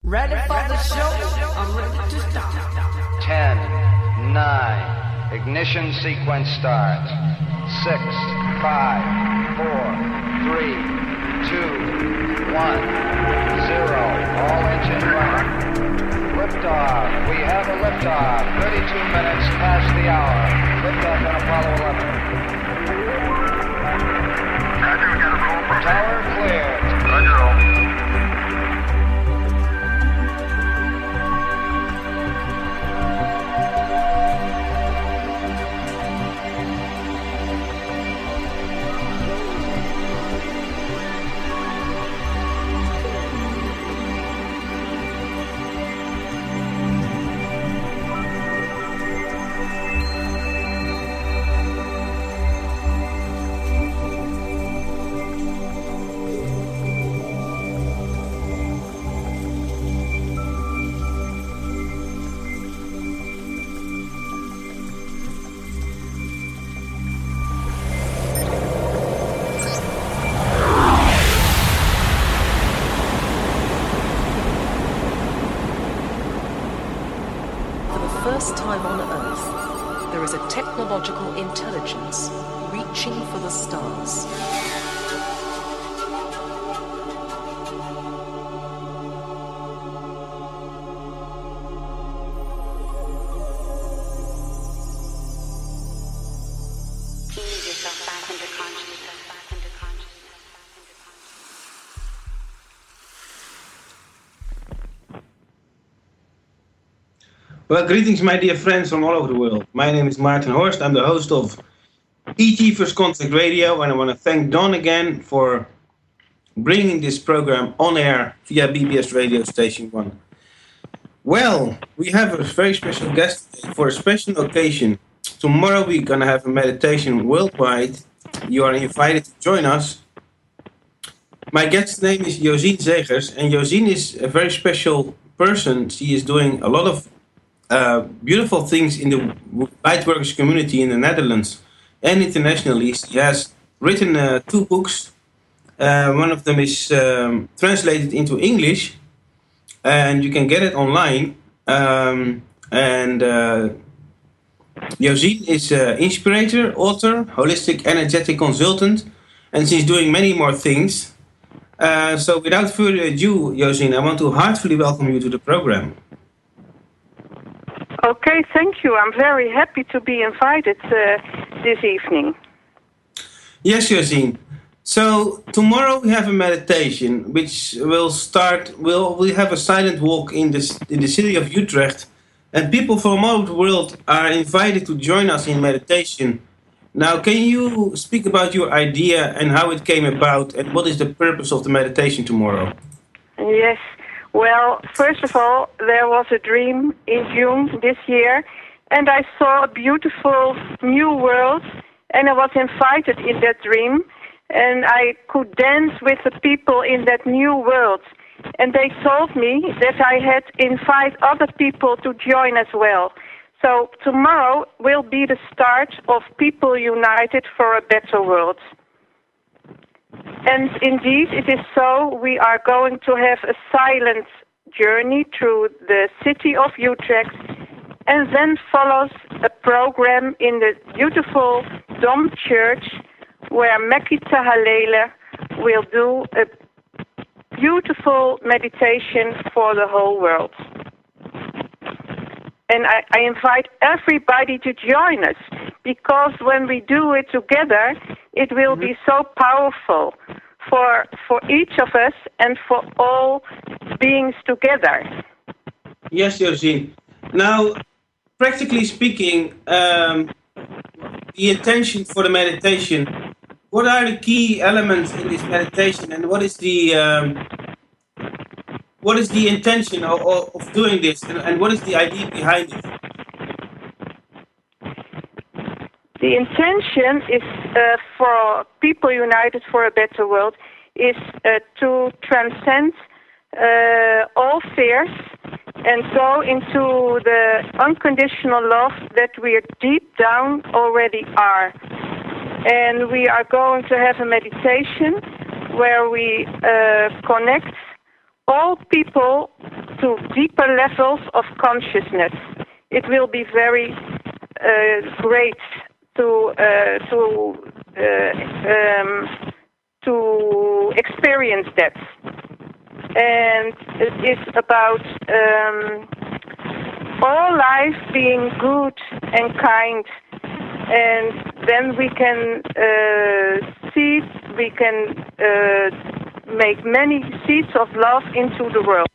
Ready for the show? I'm ready to start. 10, 9, ignition sequence start. 6, 5, 4, 3, 2, 1, 0. All engine running. Liftoff. We have a liftoff. 32 minutes past the hour. Liftoff on Apollo 11. Roger, we got a roll for Tower cleared. Roger, roll. First time on Earth, there is a technological intelligence reaching for the stars. Ease yourself back into consciousness. Well, greetings, my dear friends from all over the world. My name is Maarten Horst. I'm the host of ET First Contact Radio, and I want to thank Don again for bringing this program on air via BBS Radio Station 1. Well, we have a very special guest today for a special occasion. Tomorrow we're going to have a meditation worldwide. You are invited to join us. My guest's name is Josien Zegers, and Josien is a very special person. She is doing a lot of beautiful things in the lightworkers community in the Netherlands and internationally. She has written 2 books. One of them is translated into English, and you can get it online. Josien is inspirator, author, holistic energetic consultant, and she's doing many more things. So without further ado, Josien, I want to heartily welcome you to the program. Okay, thank you. I'm very happy to be invited this evening. Yes, Josien. So tomorrow we have a meditation which will start. We have a silent walk in the city of Utrecht, and people from all over the world are invited to join us in meditation. Now, can you speak about your idea and how it came about, and what is the purpose of the meditation tomorrow? Yes. Well, first of all, there was a dream in June this year, and I saw a beautiful new world, and I was invited in that dream, and I could dance with the people in that new world. And they told me that I had to invite other people to join as well. So tomorrow will be the start of People United for a Better World. And indeed, it is so. We are going to have a silent journey through the city of Utrecht, and then follows a program in the beautiful Dom Church where Mekita Halele will do a beautiful meditation for the whole world. And I invite everybody to join us, because when we do it together, it will be so powerful for each of us and for all beings together. Yes, Josien. Now, practically speaking, the intention for the meditation, what are the key elements in this meditation, and what is the intention of doing this, and what is the idea behind it? The intention is for People United for a Better World is to transcend all fears and go into the unconditional love that we deep down already are. And we are going to have a meditation where we connect all people to deeper levels of consciousness. It will be very great to experience that. And it is about all life being good and kind, and then we can make many seeds of love into the world.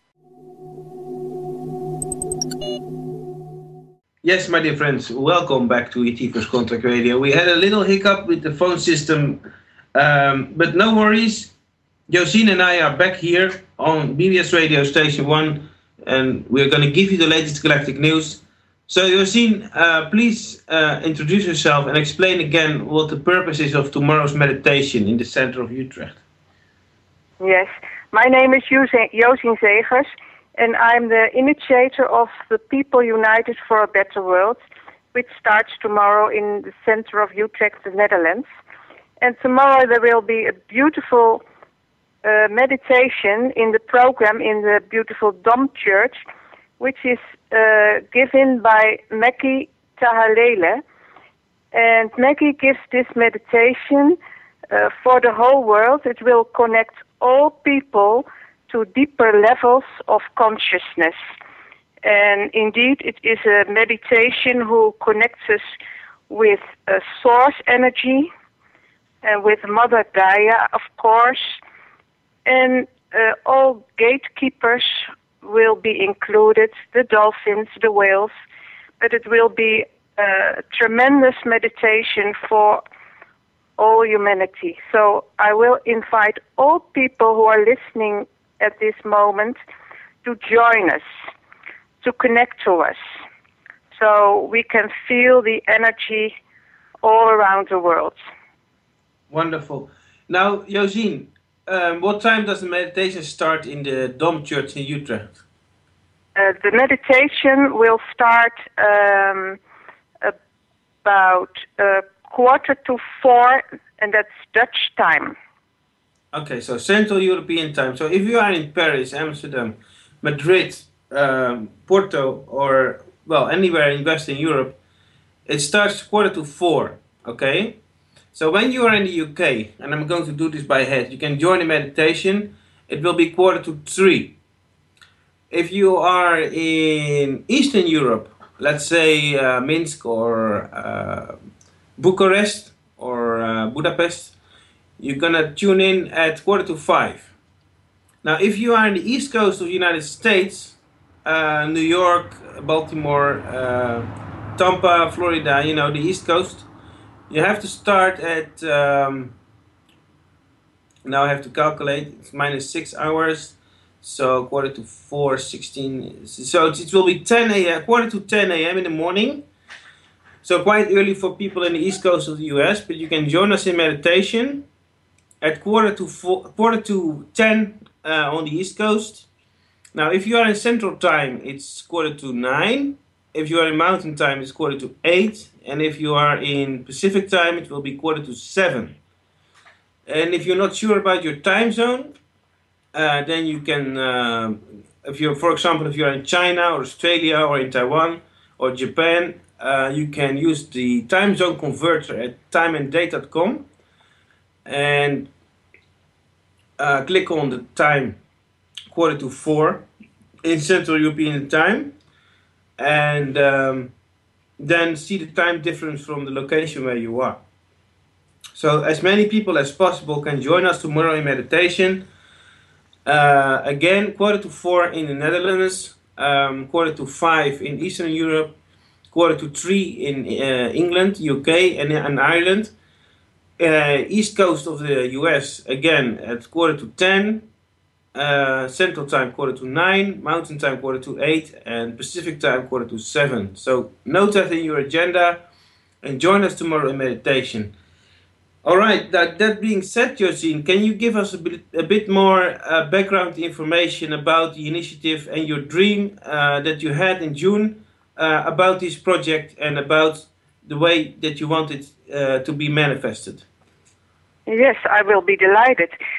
Yes, my dear friends, welcome back to ET First Contact Radio. We had a little hiccup with the phone system, but no worries. Josine and I are back here on BBS Radio Station 1, and we're going to give you the latest galactic news. So, Josine, please introduce yourself and explain again what the purpose is of tomorrow's meditation in the center of Utrecht. Yes, my name is Josine Zegers, and I'm the initiator of the People United for a Better World, which starts tomorrow in the center of Utrecht, the Netherlands. And tomorrow there will be a beautiful meditation in the program in the beautiful Dom Church, which is given by Maggie Tahalele. And Maggie gives this meditation for the whole world. It will connect all people to deeper levels of consciousness. And indeed, it is a meditation who connects us with source energy and with Mother Gaia, of course. And all gatekeepers will be included, the dolphins, the whales, but it will be a tremendous meditation for all humanity. So I will invite all people who are listening at this moment to join us, to connect to us, so we can feel the energy all around the world. Wonderful. Now, Josine, what time does the meditation start in the Dom Church in Utrecht? The meditation will start about 3:45, and that's Dutch time. Okay, so Central European time. So if you are in Paris, Amsterdam, Madrid, Porto, or, well, anywhere in Western Europe, it starts 3:45, okay? So when you are in the UK, and I'm going to do this by head, you can join the meditation. It will be 3:45. If you are in Eastern Europe, let's say Minsk or Bucharest or Budapest, you're gonna tune in at 4:45. Now, if you are in the East Coast of the United States, New York, Baltimore, Tampa, Florida, you know, the East Coast, you have to start at, now I have to calculate, it's minus 6 hours, so 3:45, 16, so it will be 10 a.m., 9:45 a.m. in the morning. So quite early for people in the East Coast of the US, but you can join us in meditation at 10 on the East Coast. Now, if you are in Central Time, it's 9:45. If you are in Mountain Time, it's 8:45. And if you are in Pacific Time, it will be 7:45. And if you're not sure about your time zone, then you can, if you're, for example, if you're in China or Australia or in Taiwan or Japan, you can use the time zone converter at timeanddate.com and click on the time 3:45 in Central European time, and then see the time difference from the location where you are. So as many people as possible can join us tomorrow in meditation. Again, 4:45 in the Netherlands, 4:45 in Eastern Europe, 2:45 in England, UK, and Ireland. East Coast of the US, again, at 10:45. Central Time 8:45, Mountain Time 8:45, and Pacific Time 7:45. So note that in your agenda and join us tomorrow in meditation. All right, that being said, Josine, can you give us a bit more background information about the initiative and your dream that you had in June about this project and about the way that you want it to be manifested? Yes, I will be delighted.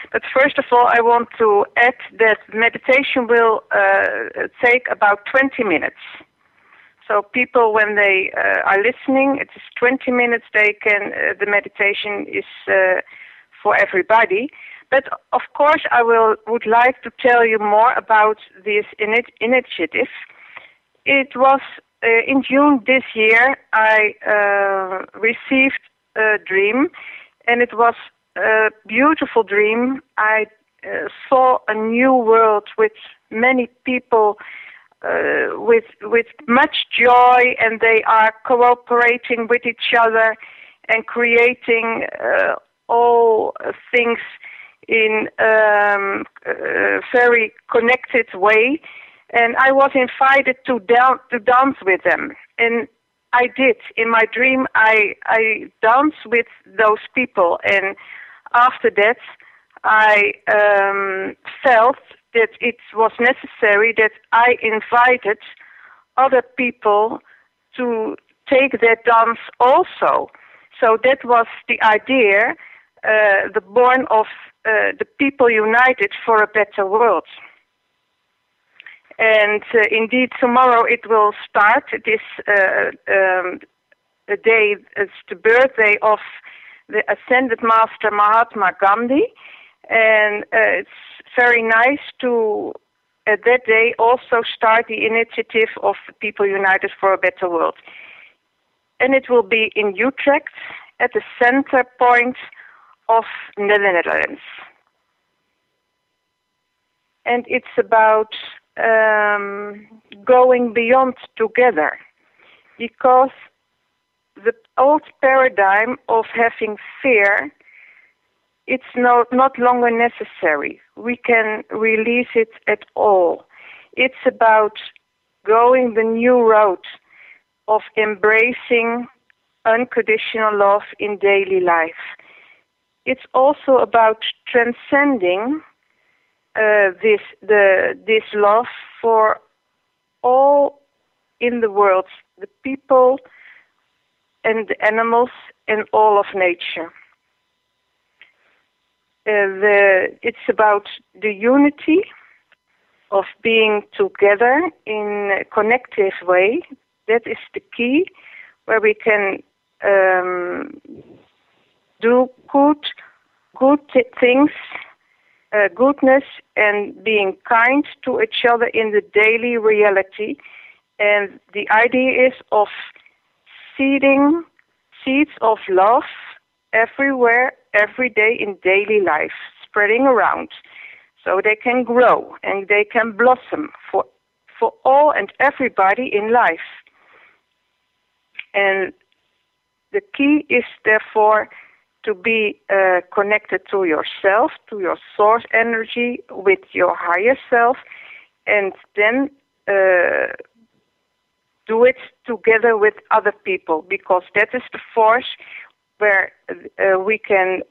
But first of all, I want to add that meditation will take about 20 minutes. So people, when they are listening, it is 20 minutes. They can. The meditation is for everybody. But of course, I would like to tell you more about this initiative. It was in June this year. I received a dream, and it was a beautiful dream. I saw a new world with many people. With much joy, and they are cooperating with each other and creating all things in a very connected way. And I was invited to dance with them, and I did. In my dream, I danced with those people, and after that, I felt that it was necessary that I invited other people to take that dance also. So that was the idea, the born of the People United for a Better World. And indeed, tomorrow it will start. It is the day, it's the birthday of the Ascended Master Mahatma Gandhi. And it's very nice to, at that day, also start the initiative of People United for a Better World. And it will be in Utrecht, at the center point of the Netherlands. And it's about going beyond together, because the old paradigm of having fear, it's not longer necessary. We can release it at all. It's about going the new road of embracing unconditional love in daily life. It's also about transcending this love for all in the world, the people and the animals and all of nature. It's about the unity of being together in a connective way. That is the key, where we can do good things, goodness, and being kind to each other in the daily reality. And the idea is of seeding seeds of love everywhere, every day in daily life, spreading around, so they can grow and they can blossom for all and everybody in life. And the key is therefore to be connected to yourself, to your source energy, with your higher self, and then do it together with other people, because that is the force where we can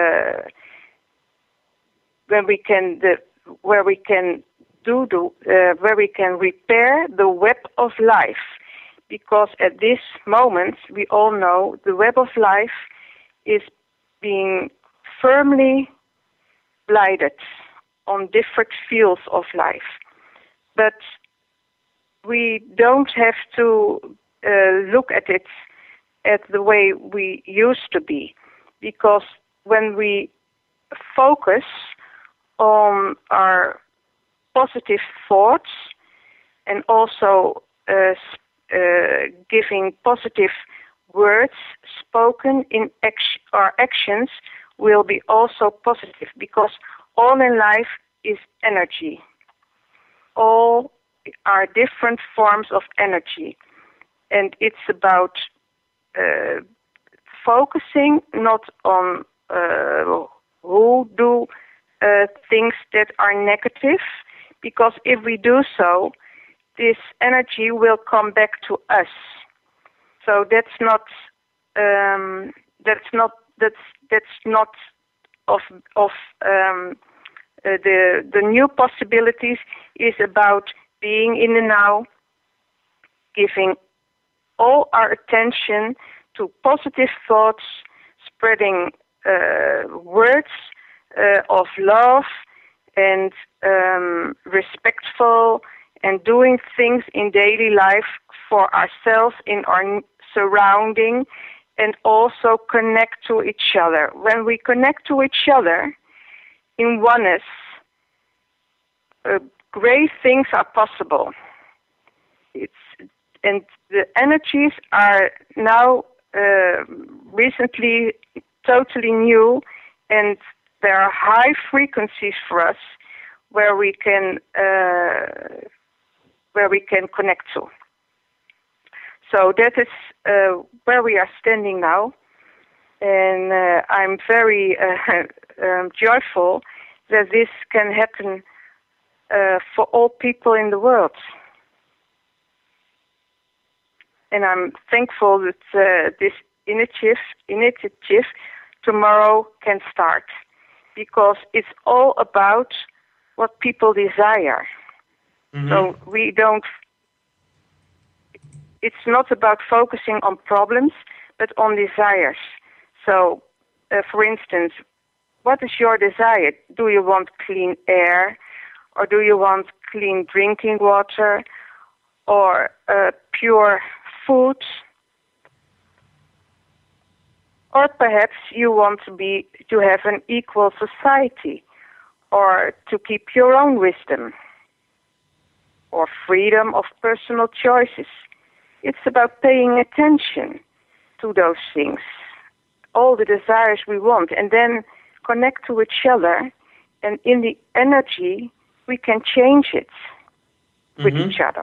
repair the web of life. Because at this moment, we all know the web of life is being firmly blighted on different fields of life. But we don't have to look at it at the way we used to be, because when we focus on our positive thoughts and also giving positive words spoken in our actions will be also positive, because all in life is energy. All are different forms of energy, and it's about focusing not on who do things that are negative, because if we do so, this energy will come back to us. So that's not of the new possibilities is about being in the now, giving all our attention to positive thoughts, spreading words of love and respectful and doing things in daily life for ourselves in our surrounding, and also connect to each other. When we connect to each other in oneness, great things are possible. And the energies are now recently totally new, and there are high frequencies for us where we can connect to. So that is where we are standing now, and I'm very joyful that this can happen for all people in the world. And I'm thankful that this initiative tomorrow can start, because it's all about what people desire. Mm-hmm. So it's not about focusing on problems, but on desires. So, for instance, what is your desire? Do you want clean air, or do you want clean drinking water, or pure food? Or perhaps you want to have an equal society, or to keep your own wisdom, or freedom of personal choices. It's about paying attention to those things, all the desires we want, and then connect to each other, and in the energy we can change it with each other.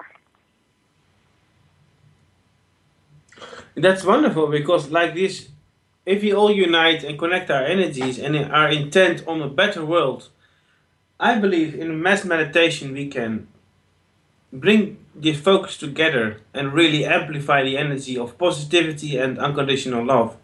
That's wonderful, because like this, if we all unite and connect our energies and our intent on a better world, I believe in mass meditation we can bring this focus together and really amplify the energy of positivity and unconditional love.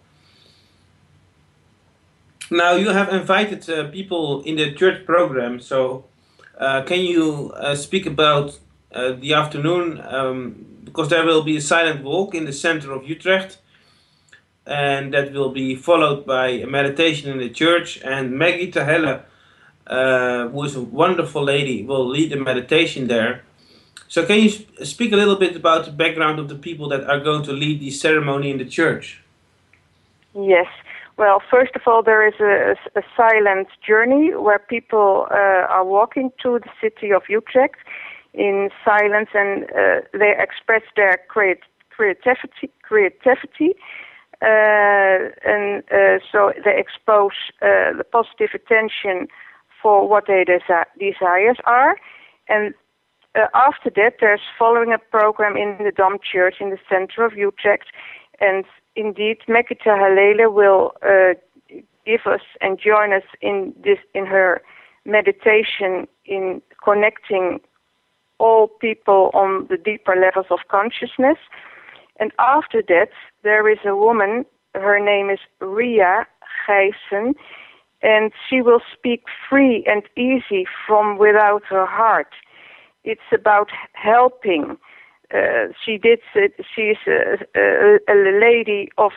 Now, you have invited people in the church program, so can you speak about the afternoon? Because there will be a silent walk in the center of Utrecht, and that will be followed by a meditation in the church, and Maggie Tahela, who is a wonderful lady, will lead the meditation there. So can you speak a little bit about the background of the people that are going to lead the ceremony in the church? Yes. Well, first of all, there is a silent journey where people are walking to the city of Utrecht in silence, and they express their creativity, and so they expose the positive attention for what their desires are. And after that, there's following a program in the Dom Church in the center of Utrecht, and indeed, Mekita Halele will give us and join us in her meditation in connecting all people on the deeper levels of consciousness. And after that, there is a woman, her name is Ria Gijssen, and she will speak free and easy from without her heart. It's about helping. She's a lady of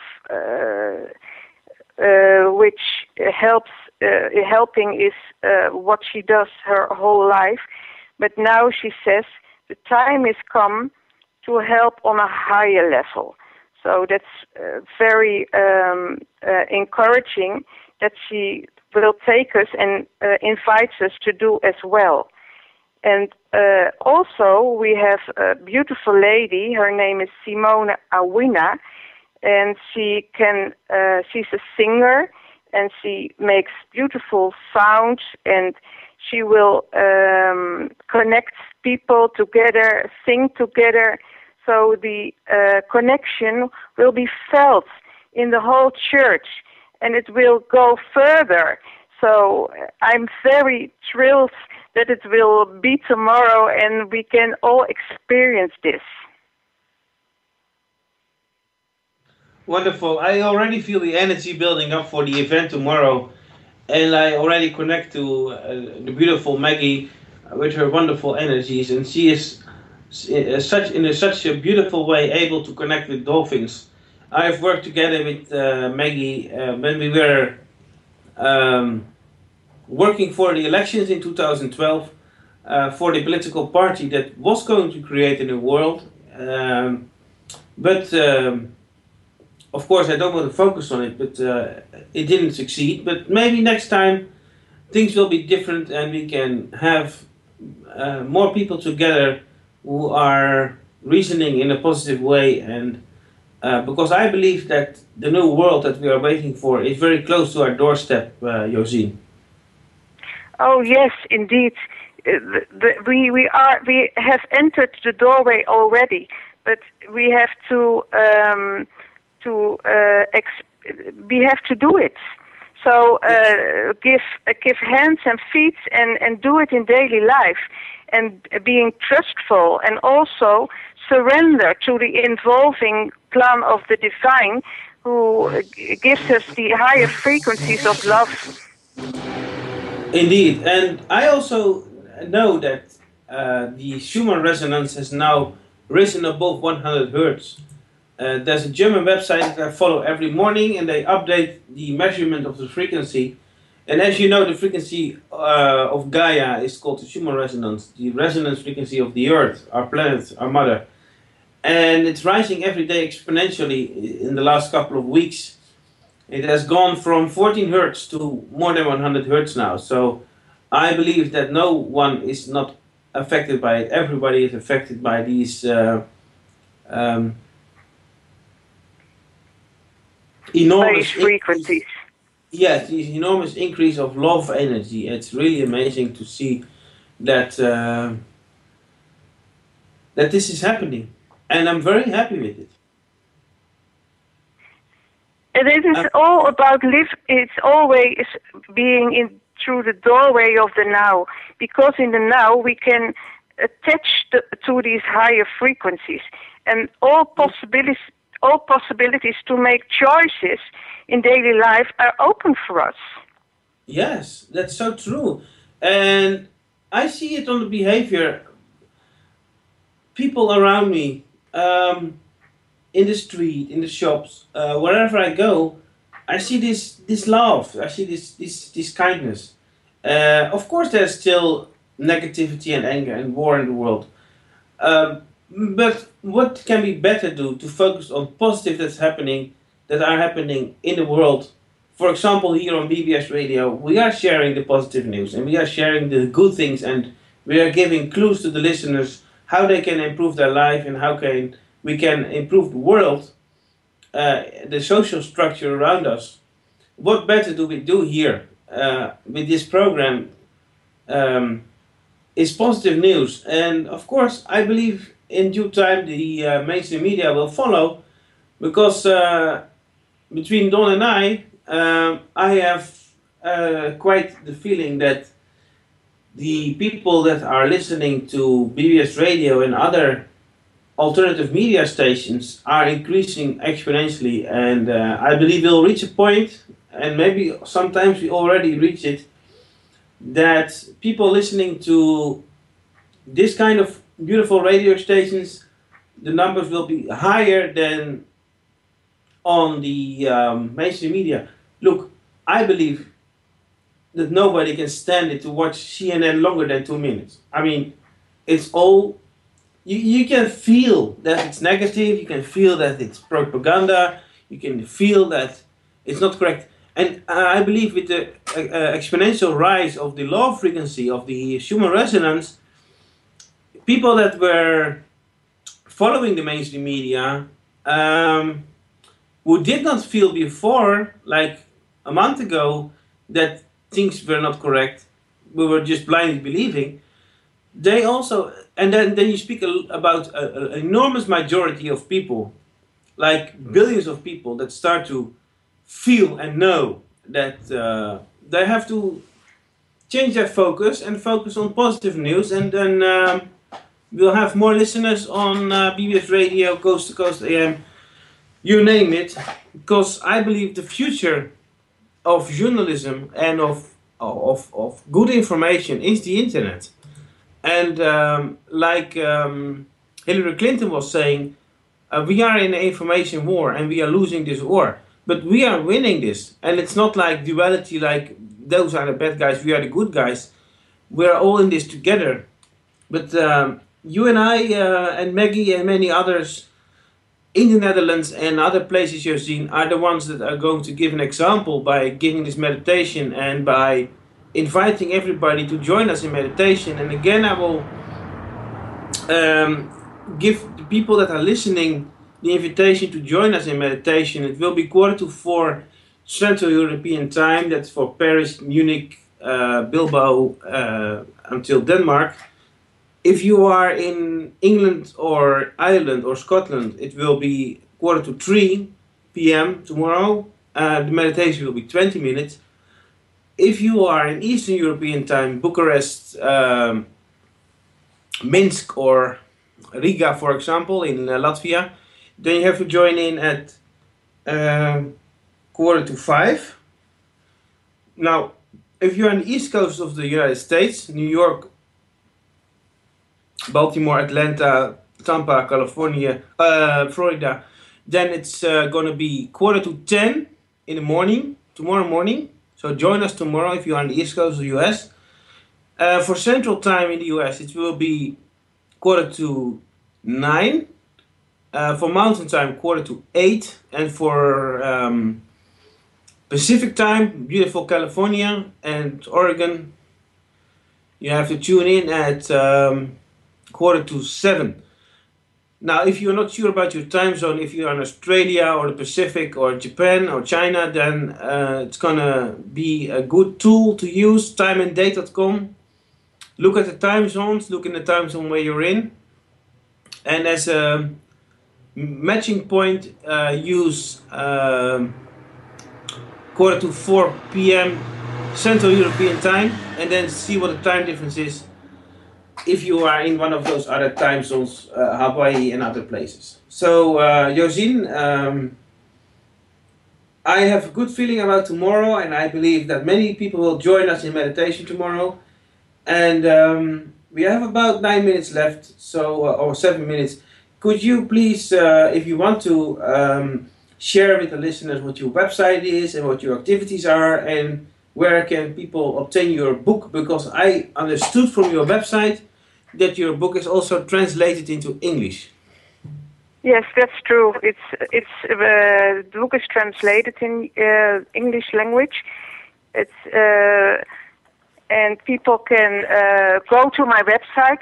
which helps. Helping is what she does her whole life, but now she says the time is come to help on a higher level. So that's very encouraging that she will take us and invites us to do as well. And also we have a beautiful lady, her name is Simone Awina, and she's a singer, and she makes beautiful sounds, and she will connect people together, sing together, so the connection will be felt in the whole church, and it will go further. So I'm very thrilled that it will be tomorrow and we can all experience this. Wonderful. I already feel the energy building up for the event tomorrow, and I already connect to the beautiful Maggie with her wonderful energies, and she is in such a beautiful way able to connect with dolphins. I've worked together with Maggie when we were working for the elections in 2012 for the political party that was going to create a new world. But of course, I don't want to focus on it, but it didn't succeed. But maybe next time things will be different and we can have more people together who are reasoning in a positive way. And because I believe that the new world that we are waiting for is very close to our doorstep, Josine. Oh yes, indeed. We have entered the doorway already, but we have to do it. So give hands and feet and do it in daily life, and being trustful and also surrender to the involving plan of the divine, who gives us the higher frequencies of love. Indeed, and I also know that the Schumann resonance has now risen above 100 hertz. There's a German website that I follow every morning, and they update the measurement of the frequency. And as you know, the frequency of Gaia is called the Schumann resonance, the resonance frequency of the Earth, our planet, our mother. And it's rising every day exponentially in the last couple of weeks. It has gone from 14 hertz to more than 100 hertz now. So I believe that no one is not affected by it. Everybody is affected by these enormous frequencies. Yes, this enormous increase of love energy. It's really amazing to see that that this is happening, and I'm very happy with it. And it is all about it's always being in through the doorway of the now, because in the now we can attach to these higher frequencies, and all possibilities to make choices in daily life are open for us. Yes, that's so true. And I see it on the behavior. People around me, in the street, in the shops, wherever I go, I see this love. I see this kindness. Of course, there's still negativity and anger and war in the world. But what can we better do to focus on positive that are happening in the world? For example, here on BBS Radio, we are sharing the positive news and we are sharing the good things, and we are giving clues to the listeners how they can improve their life and how we can improve the world, the social structure around us. What better do we do here with this program is positive news. And of course, I believe in due time the mainstream media will follow, because between Don and I have quite the feeling that the people that are listening to BBS Radio and other alternative media stations are increasing exponentially, and I believe we'll reach a point, and maybe sometimes we already reach it, that people listening to this kind of beautiful radio stations, the numbers will be higher than on the mainstream media. Look, I believe that nobody can stand it to watch CNN longer than 2 minutes. I mean, it's all, you can feel that it's negative, you can feel that it's propaganda, you can feel that it's not correct. And I believe with the exponential rise of the low frequency of the Schumann resonance, people that were following the mainstream media, who did not feel before, like a month ago, that things were not correct, we were just blindly believing, they also, and then you speak about an enormous majority of people, like billions of people that start to feel and know that they have to change their focus and focus on positive news, and then we'll have more listeners on BBS Radio, Coast to Coast AM, you name it, because I believe the future of journalism and of good information is the internet. And like Hillary Clinton was saying, we are in an information war and we are losing this war. But we are winning this, and it's not like duality, like those are the bad guys, we are the good guys. We're all in this together. But you and I and Maggie and many others in the Netherlands and other places you've seen are the ones that are going to give an example by giving this meditation and by inviting everybody to join us in meditation. And again, I will give the people that are listening the invitation to join us in meditation. It will be 3:45 Central European Time. That's for Paris, Munich, Bilbao, until Denmark. If you are in England or Ireland or Scotland, it will be 2:45 p.m. tomorrow. The meditation will be 20 minutes. If you are in Eastern European Time, Bucharest, Minsk or Riga, for example, in Latvia, then you have to join in at 4:45. Now, if you're on the East Coast of the United States, New York, Baltimore, Atlanta, Tampa, California, Florida, then it's going to be 9:45 in the morning, tomorrow morning. So join us tomorrow if you're on the East Coast of the US. For Central Time in the US, it will be 9:45. For Mountain Time, 7:45. And for Pacific Time, beautiful California and Oregon, you have to tune in at 7:45. Now, if you're not sure about your time zone, if you're in Australia or the Pacific or Japan or China, then it's gonna be a good tool to use, timeanddate.com. Look at the time zones, look in the time zone where you're in, and as a matching point, use 3:45 p.m. Central European Time, and then see what the time difference is if you are in one of those other time zones, Hawaii and other places. So, Josine, I have a good feeling about tomorrow, and I believe that many people will join us in meditation tomorrow. And we have about 9 minutes left, so or 7 minutes. Could you please, if you want to, share with the listeners what your website is and what your activities are, and where can people obtain your book? Because I understood from your website that your book is also translated into English. Yes, that's true. The book is translated in English language. And people can go to my website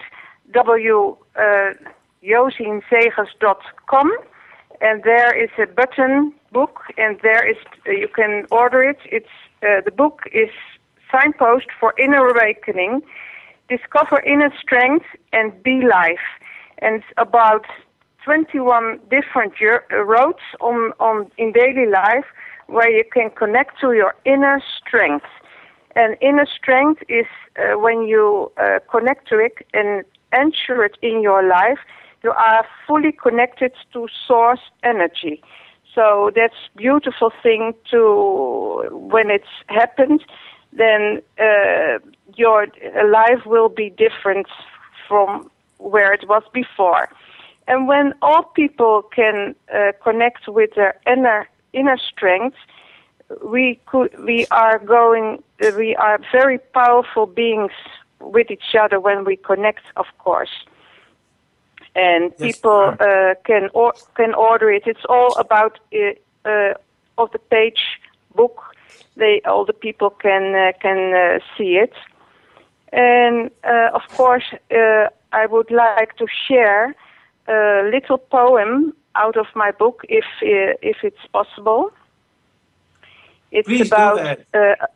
josinzegers.com, and there is a button book, and there is you can order it. The book is Signpost for Inner Awakening. Discover inner strength and be life. And it's about 21 different roads in daily life where you can connect to your inner strength. And inner strength is when you connect to it and ensure it in your life, you are fully connected to source energy. So that's a beautiful thing when it's happened, then your life will be different from where it was before. And when all people can connect with their inner strength, we are very powerful beings with each other when we connect, of course. And yes, people can order it. It's all about of the page book. All the people can see it. And of course, I would like to share a little poem out of my book, if it's possible. It's Please about. do that.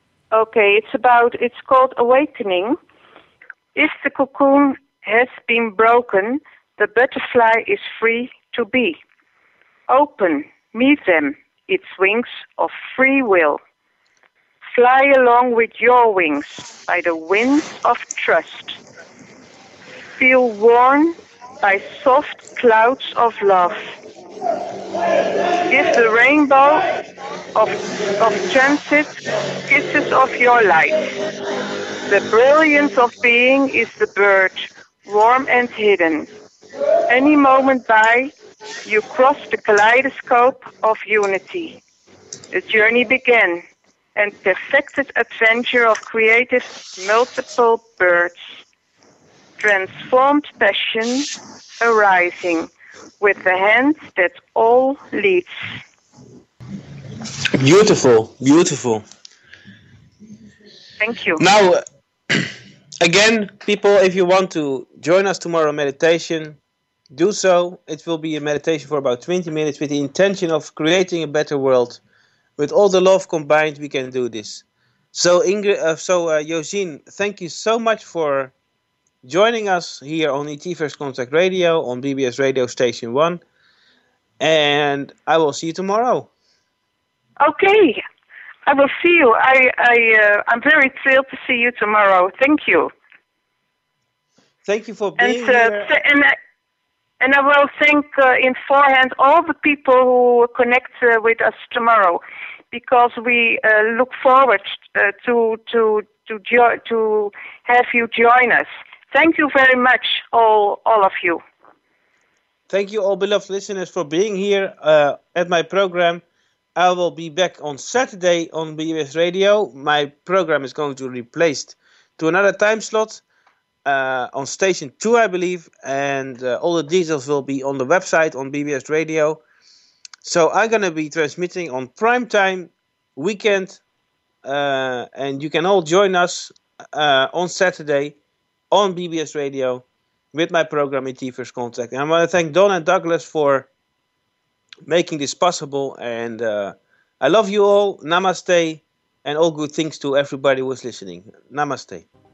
It's called Awakening. If the cocoon has been broken, the butterfly is free to be. Open, meet them, its wings of free will. Fly along with your wings by the winds of trust. Feel worn by soft clouds of love. Give the rainbow of transit kisses of your light. The brilliance of being is the bird, warm and hidden. Any moment by, you cross the kaleidoscope of unity. The journey began. and perfected adventure of creative multiple birds. Transformed passion arising with the hand that all leads. Beautiful, beautiful. Thank you. Now, again, people, if you want to join us tomorrow meditation, do so. It will be a meditation for about 20 minutes with the intention of creating a better world. With all the love combined, we can do this. So, Josine, thank you so much for joining us here on ET First Contact Radio on BBS Radio Station 1. And I will see you tomorrow. Okay, I will see you. I'm very thrilled to see you tomorrow. Thank you. Thank you for being here. And I will thank in forehand all the people who connect with us tomorrow, because we look forward to have you join us. Thank you very much, all of you. Thank you, all beloved listeners, for being here at my program. I will be back on Saturday on BBS Radio. My program is going to be replaced to another time slot on Station 2, I believe. And all the details will be on the website on BBS Radio. So I'm going to be transmitting on prime time weekend. And you can all join us on Saturday on BBS Radio with my program ET First Contact. And I want to thank Don and Douglas for making this possible. And I love you all. Namaste. And all good things to everybody who is listening. Namaste.